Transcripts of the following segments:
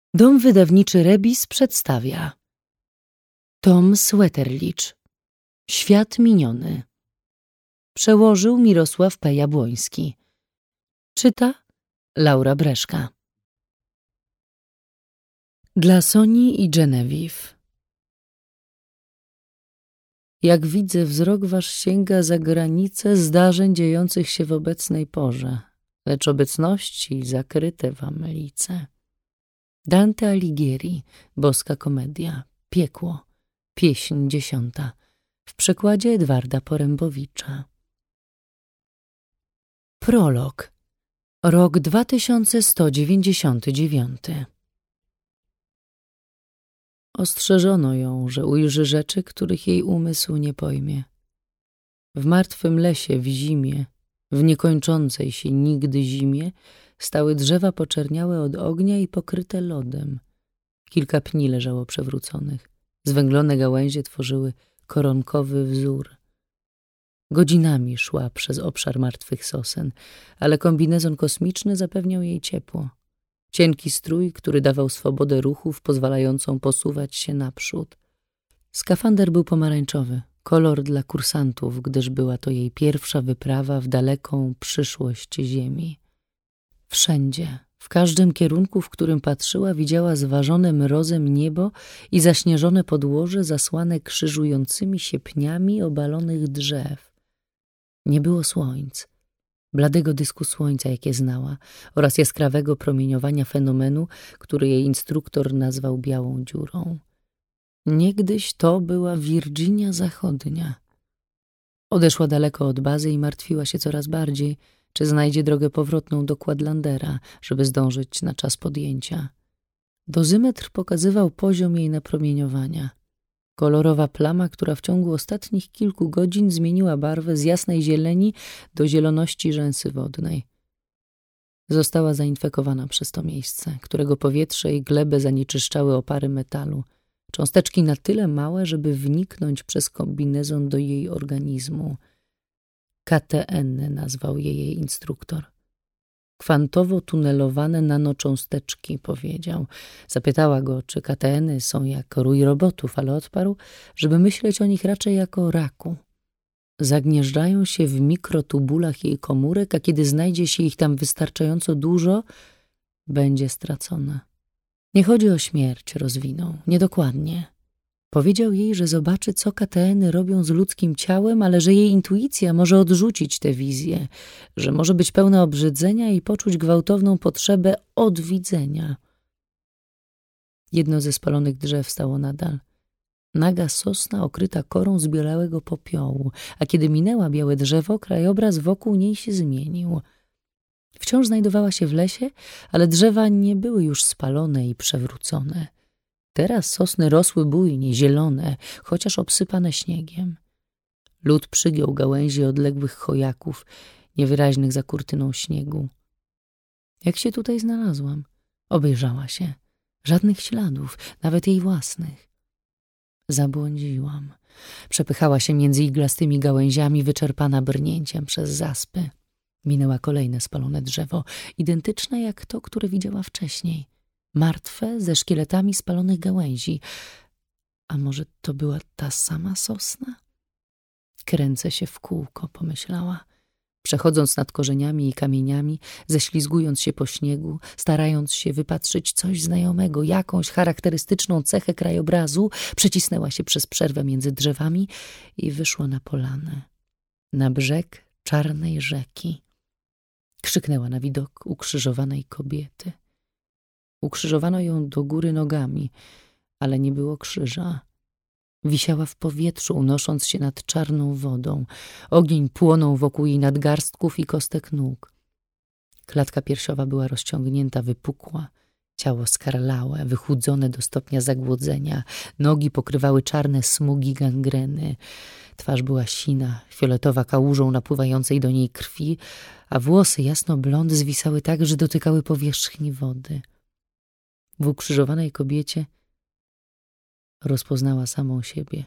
Dom wydawniczy Rebis przedstawia Tom Sweterlicz. Świat miniony. Przełożył Mirosław P. Jabłoński. Czyta Laura Breszka. Dla Soni i Genevieve. Jak widzę, wzrok wasz sięga za granice zdarzeń dziejących się w obecnej porze, lecz obecności zakryte wam lice. Dante Alighieri, Boska komedia, Piekło, pieśń 10, w przekładzie Edwarda Porębowicza. Prolog. Rok 2199. Ostrzeżono ją, że ujrzy rzeczy, których jej umysł nie pojmie. W martwym lesie, w zimie, w niekończącej się nigdy zimie, stały drzewa poczerniałe od ognia i pokryte lodem. Kilka pni leżało przewróconych. Zwęglone gałęzie tworzyły koronkowy wzór. Godzinami szła przez obszar martwych sosen, ale kombinezon kosmiczny zapewniał jej ciepło. Cienki strój, który dawał swobodę ruchów pozwalającą posuwać się naprzód. Skafander był pomarańczowy, kolor dla kursantów, gdyż była to jej pierwsza wyprawa w daleką przyszłość Ziemi. Wszędzie, w każdym kierunku, w którym patrzyła, widziała zważone mrozem niebo i zaśnieżone podłoże zasłane krzyżującymi się pniami obalonych drzew. Nie było słońc, bladego dysku słońca, jakie znała, oraz jaskrawego promieniowania fenomenu, który jej instruktor nazwał białą dziurą. Niegdyś to była Virginia Zachodnia. Odeszła daleko od bazy i martwiła się coraz bardziej, czy znajdzie drogę powrotną do Quadlandera, żeby zdążyć na czas podjęcia. Dozymetr pokazywał poziom jej napromieniowania. Kolorowa plama, która w ciągu ostatnich kilku godzin zmieniła barwę z jasnej zieleni do zieloności rzęsy wodnej. Została zainfekowana przez to miejsce, którego powietrze i glebę zanieczyszczały opary metalu. Cząsteczki na tyle małe, żeby wniknąć przez kombinezon do jej organizmu. KTN nazwał je jej instruktor. Kwantowo tunelowane nanocząsteczki, powiedział. Zapytała go, czy KTN-y są jak rój robotów, ale odparł, żeby myśleć o nich raczej jako o raku. Zagnieżdżają się w mikrotubulach jej komórek, a kiedy znajdzie się ich tam wystarczająco dużo, będzie stracona. Nie chodzi o śmierć, rozwinął, niedokładnie. Powiedział jej, że zobaczy, co KTN-y robią z ludzkim ciałem, ale że jej intuicja może odrzucić tę wizję, że może być pełna obrzydzenia i poczuć gwałtowną potrzebę odwidzenia. Jedno ze spalonych drzew stało nadal. Naga sosna okryta korą z białego popiołu, a kiedy minęła białe drzewo, krajobraz wokół niej się zmienił. Wciąż znajdowała się w lesie, ale drzewa nie były już spalone i przewrócone. Teraz sosny rosły bujnie, zielone, chociaż obsypane śniegiem. Lód przygiął gałęzi odległych chojaków, niewyraźnych za kurtyną śniegu. Jak się tutaj znalazłam? Obejrzała się. Żadnych śladów, nawet jej własnych. Zabłądziłam. Przepychała się między iglastymi gałęziami, wyczerpana brnięciem przez zaspy. Minęła kolejne spalone drzewo, identyczne jak to, które widziała wcześniej. Martwe, ze szkieletami spalonych gałęzi. A może to była ta sama sosna? Kręcę się w kółko, pomyślała. Przechodząc nad korzeniami i kamieniami, ześlizgując się po śniegu, starając się wypatrzyć coś znajomego, jakąś charakterystyczną cechę krajobrazu, przecisnęła się przez przerwę między drzewami i wyszła na polanę. Na brzeg czarnej rzeki. Krzyknęła na widok ukrzyżowanej kobiety. Ukrzyżowano ją do góry nogami, ale nie było krzyża. Wisiała w powietrzu, unosząc się nad czarną wodą. Ogień płonął wokół jej nadgarstków i kostek nóg. Klatka piersiowa była rozciągnięta, wypukła. Ciało skarlałe, wychudzone do stopnia zagłodzenia. Nogi pokrywały czarne smugi gangreny. Twarz była sina, fioletowa kałużą napływającej do niej krwi, a włosy jasno-blond zwisały tak, że dotykały powierzchni wody. W ukrzyżowanej kobiecie rozpoznała samą siebie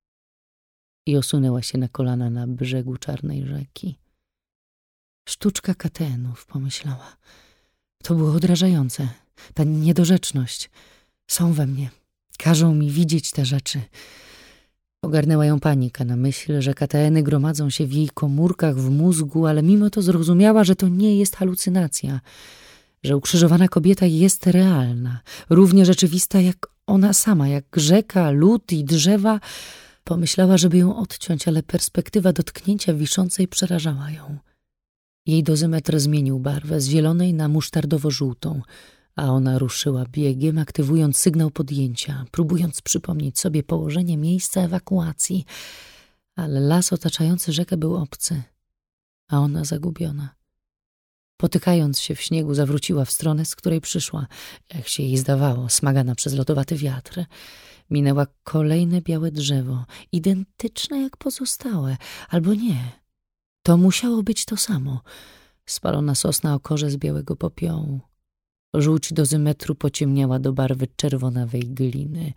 i osunęła się na kolana na brzegu czarnej rzeki. Sztuczka KTN-ów, pomyślała. To było odrażające. ta niedorzeczność. Są we mnie. Każą mi widzieć te rzeczy. Ogarnęła ją panika na myśl, że KTN-y gromadzą się w jej komórkach w mózgu, ale mimo to zrozumiała, że to nie jest halucynacja, że ukrzyżowana kobieta jest realna, równie rzeczywista jak ona sama, jak rzeka, lód i drzewa. Pomyślała, żeby ją odciąć, ale perspektywa dotknięcia wiszącej przerażała ją. Jej dozymetr zmienił barwę z zielonej na musztardowo-żółtą, a ona ruszyła biegiem, aktywując sygnał podjęcia, próbując przypomnieć sobie położenie miejsca ewakuacji. Ale las otaczający rzekę był obcy, a ona zagubiona. Potykając się w śniegu, zawróciła w stronę, z której przyszła, jak się jej zdawało, smagana przez lodowaty wiatr. Minęła kolejne białe drzewo, identyczne jak pozostałe, albo nie. To musiało być to samo. Spalona sosna o korze z białego popiołu. Żółć dozymetru pociemniała do barwy czerwonawej gliny.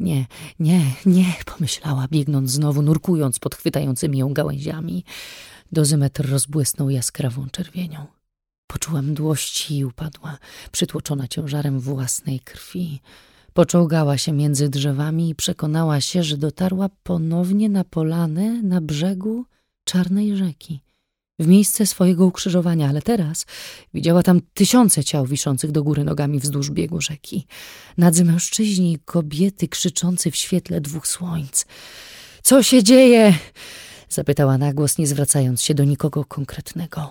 Nie, pomyślała, biegnąc znowu, nurkując pod chwytającymi ją gałęziami. Dozymetr rozbłysnął jaskrawą czerwienią. Poczuła mdłości i upadła, przytłoczona ciężarem własnej krwi. Poczołgała się między drzewami i przekonała się, że dotarła ponownie na polanę na brzegu czarnej rzeki, w miejsce swojego ukrzyżowania, ale teraz widziała tam tysiące ciał wiszących do góry nogami wzdłuż biegu rzeki. Nadzy mężczyźni i kobiety krzyczący w świetle dwóch słońc. Co się dzieje? Zapytała na głos, nie zwracając się do nikogo konkretnego.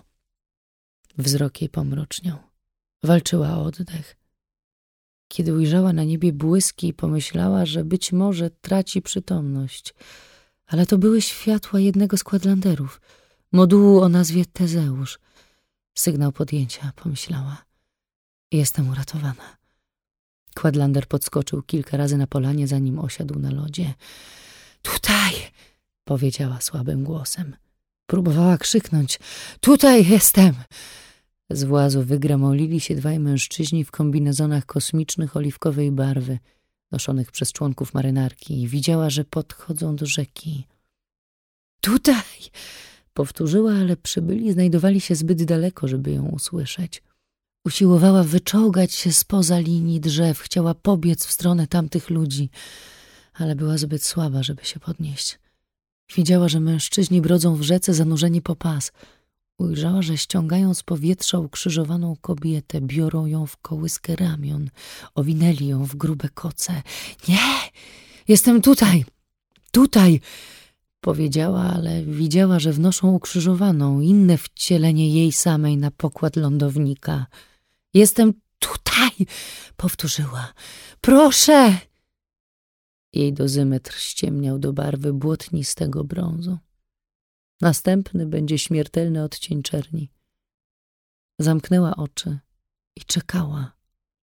Wzrok jej pomroczniał. Walczyła o oddech. Kiedy ujrzała na niebie błyski, pomyślała, że być może traci przytomność. Ale to były światła jednego z Quedlanderów, modułu o nazwie Tezeusz. Sygnał podjęcia, pomyślała. Jestem uratowana. Quedlander podskoczył kilka razy na polanie, zanim osiadł na lodzie. Tutaj! Powiedziała słabym głosem. Próbowała krzyknąć. Tutaj jestem! Z włazu wygramolili się dwaj mężczyźni w kombinezonach kosmicznych oliwkowej barwy, noszonych przez członków marynarki, i widziała, że podchodzą do rzeki. Tutaj! Powtórzyła, ale przybyli znajdowali się zbyt daleko, żeby ją usłyszeć. Usiłowała wyczołgać się spoza linii drzew, chciała pobiec w stronę tamtych ludzi, ale była zbyt słaba, żeby się podnieść. Widziała, że mężczyźni brodzą w rzece zanurzeni po pas. Ujrzała, że ściągają z powietrza ukrzyżowaną kobietę, biorą ją w kołyskę ramion, owinęli ją w grube koce. Nie! Jestem tutaj! Tutaj! Powiedziała, ale widziała, że wnoszą ukrzyżowaną, inne wcielenie jej samej na pokład lądownika. Jestem tutaj! Powtórzyła. Proszę! Jej dozymetr ściemniał do barwy błotnistego brązu. Następny będzie śmiertelny odcień czerni. Zamknęła oczy i czekała.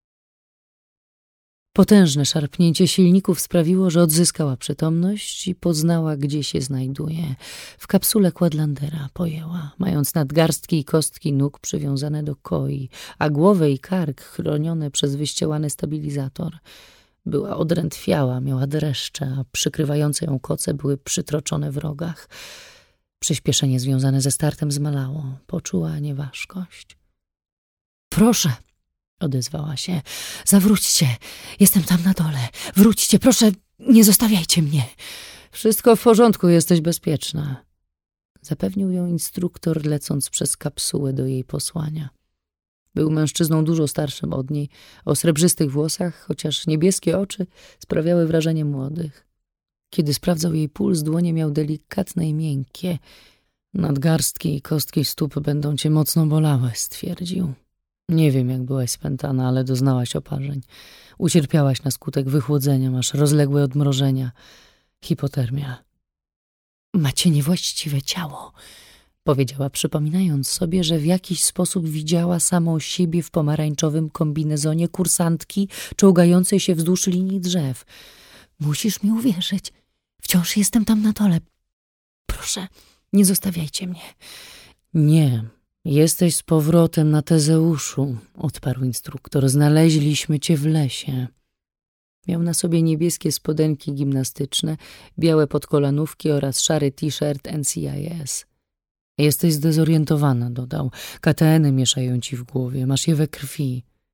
Potężne szarpnięcie silników sprawiło, że odzyskała przytomność i poznała, gdzie się znajduje. W kapsule Quedlandera pojęła, mając nadgarstki i kostki nóg przywiązane do koi, a głowę i kark chronione przez wyścielany stabilizator. Była odrętwiała, miała dreszcze, a przykrywające ją koce były przytroczone w rogach. Przyspieszenie związane ze startem zmalało. Poczuła nieważkość. Proszę, odezwała się. Zawróćcie. Jestem tam na dole. Wróćcie, proszę, nie zostawiajcie mnie. Wszystko w porządku, jesteś bezpieczna. Zapewnił ją instruktor, lecąc przez kapsułę do jej posłania. Był mężczyzną dużo starszym od niej, o srebrzystych włosach, chociaż niebieskie oczy sprawiały wrażenie młodych. Kiedy sprawdzał jej puls, dłonie miał delikatne i miękkie. Nadgarstki i kostki stóp będą cię mocno bolały, stwierdził. Nie wiem, jak byłaś spętana, ale doznałaś oparzeń. Ucierpiałaś na skutek wychłodzenia, masz rozległe odmrożenia. Hipotermia. Macie niewłaściwe ciało, powiedziała, przypominając sobie, że w jakiś sposób widziała samą siebie w pomarańczowym kombinezonie kursantki czołgającej się wzdłuż linii drzew. Musisz mi uwierzyć. Wciąż jestem tam na dole. Proszę, nie zostawiajcie mnie. Nie, jesteś z powrotem na Tezeuszu, odparł instruktor. Znaleźliśmy cię w lesie. Miał na sobie niebieskie spodenki gimnastyczne, białe podkolanówki oraz szary t-shirt NCIS. Jesteś zdezorientowana, dodał. KTN-y mieszają ci w głowie, masz je we krwi.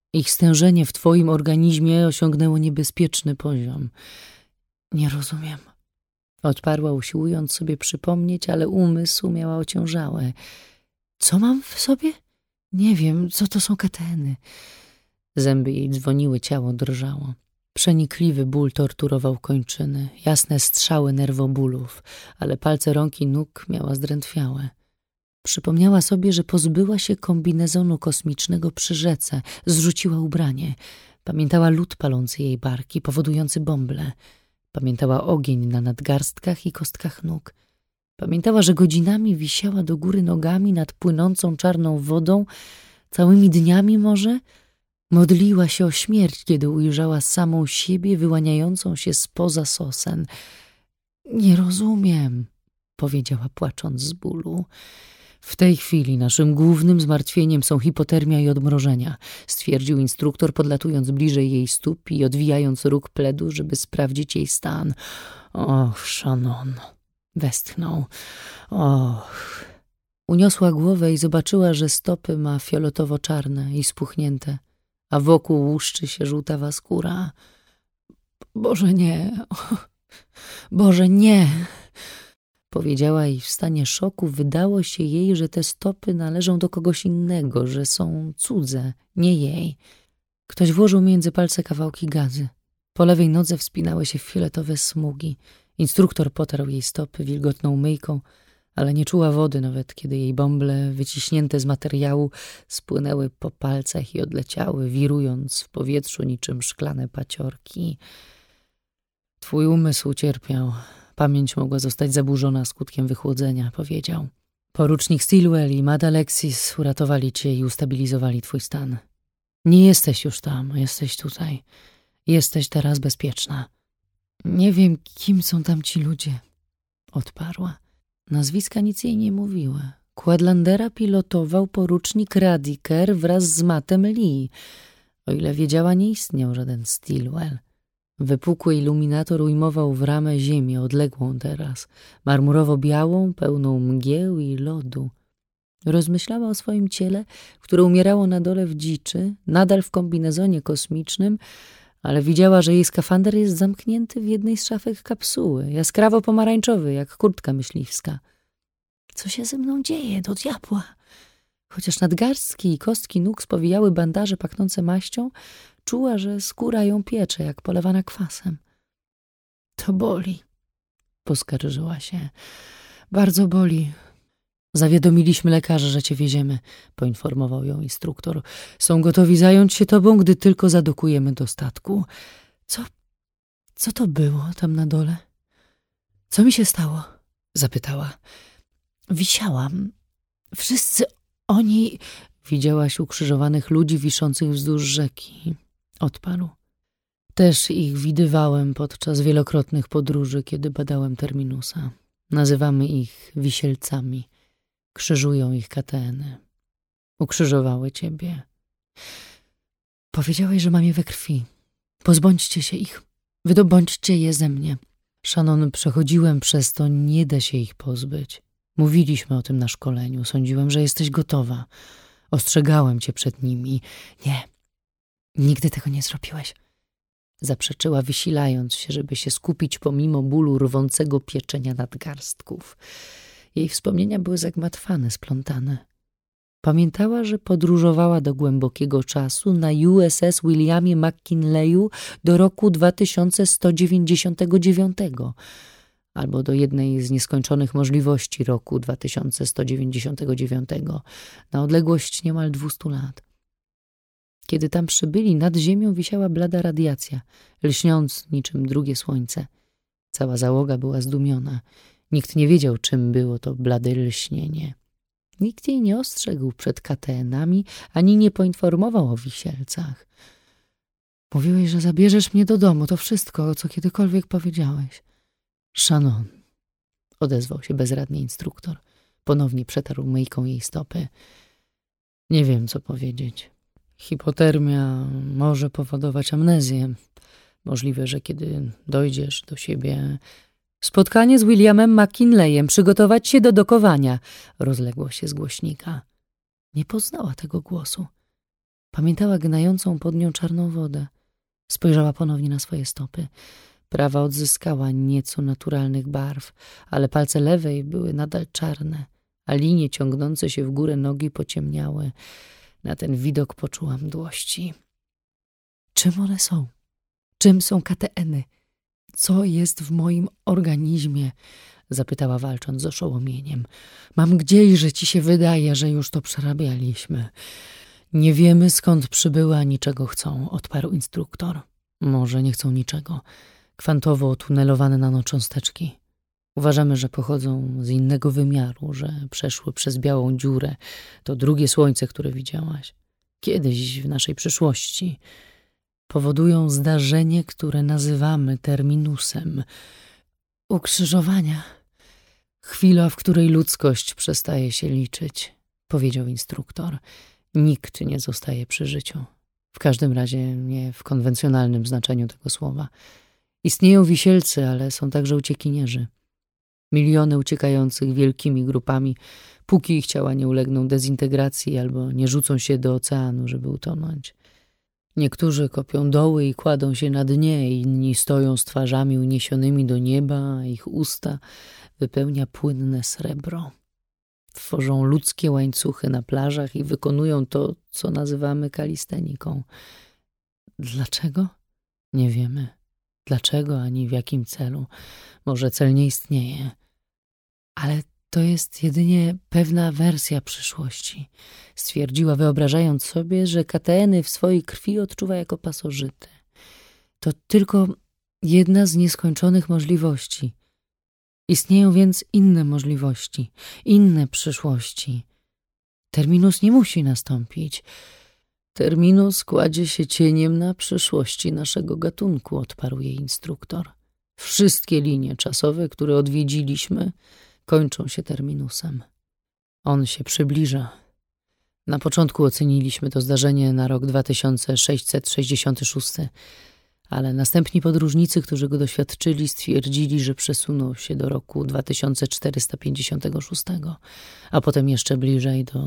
Ich stężenie w twoim organizmie osiągnęło niebezpieczny poziom. Nie rozumiem. Odparła, usiłując sobie przypomnieć, ale umysł miała ociężałe. Co mam w sobie? Nie wiem, co to są kateny. Zęby jej dzwoniły, ciało drżało. Przenikliwy ból torturował kończyny, jasne strzały nerwobólów, ale palce rąk i nóg miała zdrętwiałe. Przypomniała sobie, że pozbyła się kombinezonu kosmicznego przy rzece, zrzuciła ubranie. Pamiętała lód palący jej barki, powodujący bąble. Pamiętała ogień na nadgarstkach i kostkach nóg. Pamiętała, że godzinami wisiała do góry nogami nad płynącą czarną wodą, całymi dniami może. Modliła się o śmierć, kiedy ujrzała samą siebie wyłaniającą się spoza sosen. Nie rozumiem, powiedziała, płacząc z bólu. W tej chwili naszym głównym zmartwieniem są hipotermia i odmrożenia, stwierdził instruktor, podlatując bliżej jej stóp i odwijając róg pledu, żeby sprawdzić jej stan. Och, Shannon, westchnął. Och. Uniosła głowę i zobaczyła, że stopy ma fioletowo-czarne i spuchnięte, a wokół łuszczy się żółtawa skóra. Boże, nie! Boże, nie! Powiedziała i w stanie szoku wydało się jej, że te stopy należą do kogoś innego, że są cudze, nie jej. Ktoś włożył między palce kawałki gazy. Po lewej nodze wspinały się fioletowe smugi. Instruktor potarł jej stopy wilgotną myjką, ale nie czuła wody, nawet kiedy jej bąble, wyciśnięte z materiału, spłynęły po palcach i odleciały, wirując w powietrzu niczym szklane paciorki. Twój umysł cierpiał. Pamięć mogła zostać zaburzona skutkiem wychłodzenia, powiedział. Porucznik Stilwell i Mad Alexis uratowali cię i ustabilizowali twój stan. Nie jesteś już tam, jesteś tutaj. Jesteś teraz bezpieczna. Nie wiem, kim są tam ci ludzie, odparła. Nazwiska nic jej nie mówiły. Quedlandera pilotował porucznik Radiker wraz z Mattem Lee. O ile wiedziała, nie istniał żaden Stilwell. Wypukły iluminator ujmował w ramę ziemię, odległą teraz, marmurowo-białą, pełną mgieł i lodu. Rozmyślała o swoim ciele, które umierało na dole w dziczy, nadal w kombinezonie kosmicznym, ale widziała, że jej skafander jest zamknięty w jednej z szafek kapsuły, jaskrawo pomarańczowy, jak kurtka myśliwska. Co się ze mną dzieje, do diabła? Chociaż nadgarstki i kostki nóg spowijały bandaże pachnące maścią, czuła, że skóra ją piecze, jak polewana kwasem. To boli, poskarżyła się. Bardzo boli. Zawiadomiliśmy lekarzy, że cię wieziemy, poinformował ją instruktor. Są gotowi zająć się tobą, gdy tylko zadokujemy do statku. Co to było tam na dole? Co mi się stało? Zapytała. Wisiałam. Wszyscy oni... Widziałaś ukrzyżowanych ludzi wiszących wzdłuż rzeki. Odparł. Też ich widywałem podczas wielokrotnych podróży, kiedy badałem Terminusa. Nazywamy ich wisielcami. Krzyżują ich kateny. Ukrzyżowały ciebie. Powiedziałeś, że mam je we krwi. Pozbądźcie się ich. Wydobądźcie je ze mnie. Shannon, przechodziłem przez to, nie da się ich pozbyć. Mówiliśmy o tym na szkoleniu. Sądziłem, że jesteś gotowa. Ostrzegałem cię przed nimi. Nie, nigdy tego nie zrobiłeś. Zaprzeczyła, wysilając się, żeby się skupić pomimo bólu rwącego pieczenia nadgarstków. Jej wspomnienia były zagmatwane, splątane. Pamiętała, że podróżowała do głębokiego czasu na USS Williamie McKinleyu do roku 2199, albo do jednej z nieskończonych możliwości roku 2199, na odległość niemal 200 lat. Kiedy tam przybyli, nad ziemią wisiała blada radiacja, lśniąc niczym drugie słońce. Cała załoga była zdumiona. Nikt nie wiedział, czym było to blade lśnienie. Nikt jej nie ostrzegł przed KTN-ami, ani nie poinformował o wisielcach. Mówiłeś, że zabierzesz mnie do domu. To wszystko, co kiedykolwiek powiedziałeś. Shannon, odezwał się bezradnie instruktor. Ponownie przetarł myjką jej stopy. Nie wiem, co powiedzieć. Hipotermia może powodować amnezję. Możliwe, że kiedy dojdziesz do siebie... Spotkanie z Williamem McKinleyem. Przygotować się do dokowania. Rozległo się z głośnika. Nie poznała tego głosu. Pamiętała gnającą pod nią czarną wodę. Spojrzała ponownie na swoje stopy. Prawa odzyskała nieco naturalnych barw, ale palce lewej były nadal czarne, a linie ciągnące się w górę nogi pociemniały. Na ten widok poczuła mdłości. Czym one są? Czym są KTN-y? Co jest w moim organizmie? Zapytała, walcząc z oszołomieniem. Mam gdzieś, że ci się wydaje, że już to przerabialiśmy. Nie wiemy, skąd przybyły, ani czego chcą, odparł instruktor. Może nie chcą niczego. Kwantowo tunelowane nanocząsteczki. Uważamy, że pochodzą z innego wymiaru, że przeszły przez białą dziurę. To drugie słońce, które widziałaś. Kiedyś w naszej przyszłości. Powodują zdarzenie, które nazywamy terminusem. Ukrzyżowania. Chwila, w której ludzkość przestaje się liczyć, powiedział instruktor. Nikt nie zostaje przy życiu. W każdym razie nie w konwencjonalnym znaczeniu tego słowa. Istnieją wisielcy, ale są także uciekinierzy. Miliony uciekających wielkimi grupami, póki ich ciała nie ulegną dezintegracji albo nie rzucą się do oceanu, żeby utonąć. Niektórzy kopią doły i kładą się na dnie, inni stoją z twarzami uniesionymi do nieba, a ich usta wypełnia płynne srebro. Tworzą ludzkie łańcuchy na plażach i wykonują to, co nazywamy kalisteniką. Dlaczego? Nie wiemy. Dlaczego ani w jakim celu? Może cel nie istnieje. Ale to jest jedynie pewna wersja przyszłości, stwierdziła, wyobrażając sobie, że KTN-y w swojej krwi odczuwa jako pasożyty. To tylko jedna z nieskończonych możliwości. Istnieją więc inne możliwości, inne przyszłości. Terminus nie musi nastąpić. Terminus kładzie się cieniem na przyszłości naszego gatunku, odparł jej instruktor. Wszystkie linie czasowe, które odwiedziliśmy, kończą się terminusem. On się przybliża. Na początku oceniliśmy to zdarzenie na rok 2666, ale następni podróżnicy, którzy go doświadczyli, stwierdzili, że przesunął się do roku 2456, a potem jeszcze bliżej do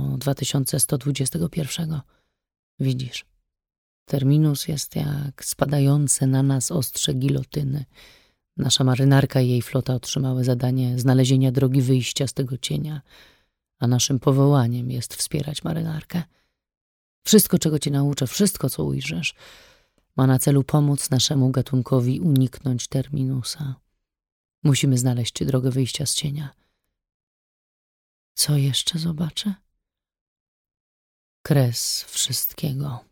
2121. Widzisz, terminus jest jak spadające na nas ostrze gilotyny. Nasza marynarka i jej flota otrzymały zadanie znalezienia drogi wyjścia z tego cienia, a naszym powołaniem jest wspierać marynarkę. Wszystko, czego cię nauczę, wszystko, co ujrzysz, ma na celu pomóc naszemu gatunkowi uniknąć terminusa. Musimy znaleźć drogę wyjścia z cienia. Co jeszcze zobaczę? Kres wszystkiego.